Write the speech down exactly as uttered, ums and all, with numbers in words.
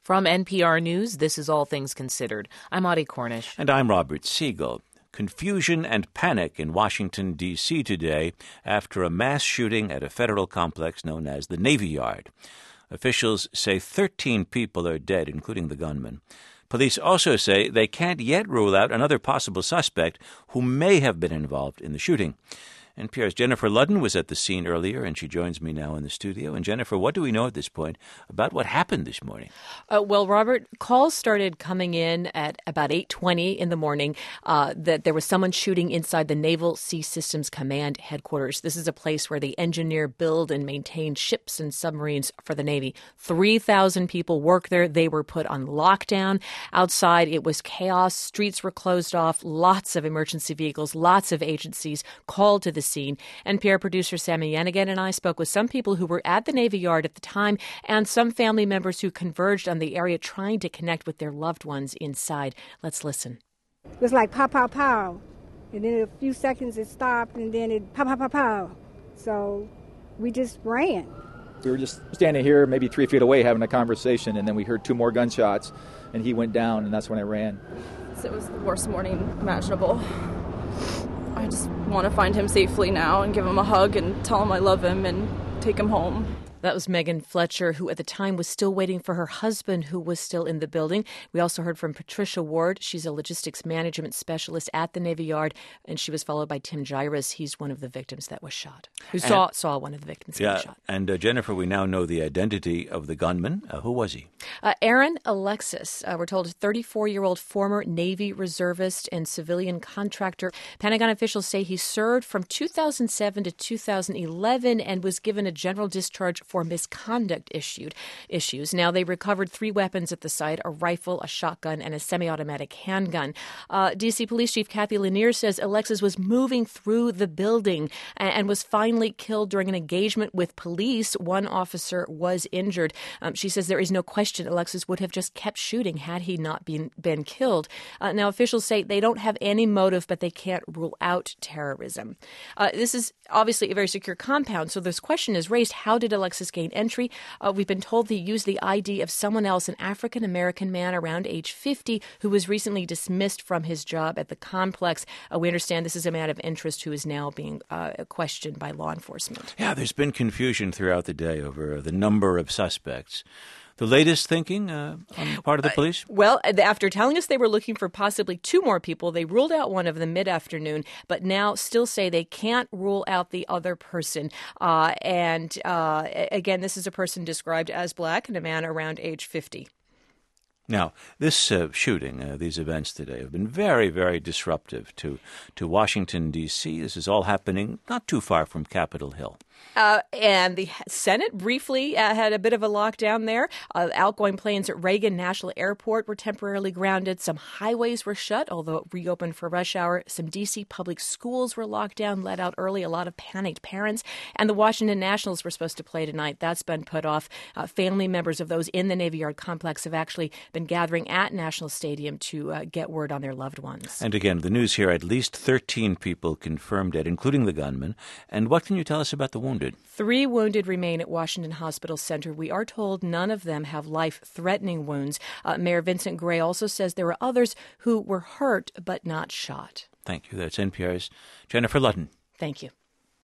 From N P R News, this is All Things Considered. I'm Audie Cornish. And I'm Robert Siegel. Confusion and panic in Washington, D C today after a mass shooting at a federal complex known as the Navy Yard. Officials say thirteen people are dead, including the gunman. Police also say they can't yet rule out another possible suspect who may have been involved in the shooting. N P R's Jennifer Ludden was at the scene earlier, and she joins me now in the studio. And Jennifer, what do we know at this point about what happened this morning? Uh, well, Robert, calls started coming in at about eight twenty in the morning uh, that there was someone shooting inside the Naval Sea Systems Command headquarters. This is a place where they engineer, build, and maintain ships and submarines for the Navy. three thousand people work there. They were put on lockdown. Outside, it was chaos. Streets were closed off. Lots of emergency vehicles, lots of agencies called to the scene. N P R producer Sammy Yanigan and I spoke with some people who were at the Navy Yard at the time and some family members who converged on the area trying to connect with their loved ones inside. Let's listen. It was like pow, pow, pow. And then in a few seconds it stopped and then it pow, pow, pow, pow. So we just ran. We were just standing here maybe three feet away having a conversation, and then we heard two more gunshots and he went down, and that's when I ran. So it was the worst morning imaginable. I just want to find him safely now and give him a hug and tell him I love him and take him home. That was Megan Fletcher, who at the time was still waiting for her husband, who was still in the building. We also heard from Patricia Ward. She's a logistics management specialist at the Navy Yard, and she was followed by Tim Gyrus. He's one of the victims that was shot, who saw and, saw one of the victims yeah, get shot. And uh, Jennifer, we now know the identity of the gunman. Uh, who was he? Uh, Aaron Alexis, uh, we're told, a thirty-four-year-old former Navy reservist and civilian contractor. Pentagon officials say he served from two thousand seven to two thousand eleven and was given a general discharge for misconduct issued issues. Now, they recovered three weapons at the site, a rifle, a shotgun, and a semi-automatic handgun. Uh, D C Police Chief Kathy Lanier says Alexis was moving through the building and, and was finally killed during an engagement with police. One officer was injured. Um, she says there is no question Alexis would have just kept shooting had he not been, been killed. Uh, now, officials say they don't have any motive, but they can't rule out terrorism. Uh, this is obviously a very secure compound, so this question is raised, how did Alexis gain entry? Uh, we've been told they used the I D of someone else, an African-American man around age fifty who was recently dismissed from his job at the complex. Uh, we understand this is a man of interest who is now being uh, questioned by law enforcement. Yeah, there's been confusion throughout the day over the number of suspects. The latest thinking uh, on the part of the police? Uh, well, after telling us they were looking for possibly two more people, they ruled out one of them mid-afternoon, but now still say they can't rule out the other person. Uh, and uh, again, this is a person described as black and a man around age fifty. Now, this uh, shooting, uh, these events today have been very, very disruptive to, to Washington, D C. This is all happening not too far from Capitol Hill. Uh, and the Senate briefly uh, had a bit of a lockdown there. Uh, outgoing planes at Reagan National Airport were temporarily grounded. Some highways were shut, although it reopened for rush hour. Some D C public schools were locked down, let out early. A lot of panicked parents. And the Washington Nationals were supposed to play tonight. That's been put off. Uh, family members of those in the Navy Yard complex have actually been gathering at National Stadium to uh, get word on their loved ones. And again, the news here, at least thirteen people confirmed dead, including the gunman. And what can you tell us about the wounded? Three wounded remain at Washington Hospital Center. We are told none of them have life-threatening wounds. Uh, Mayor Vincent Gray also says there were others who were hurt but not shot. Thank you. That's N P R's Jennifer Ludden. Thank you.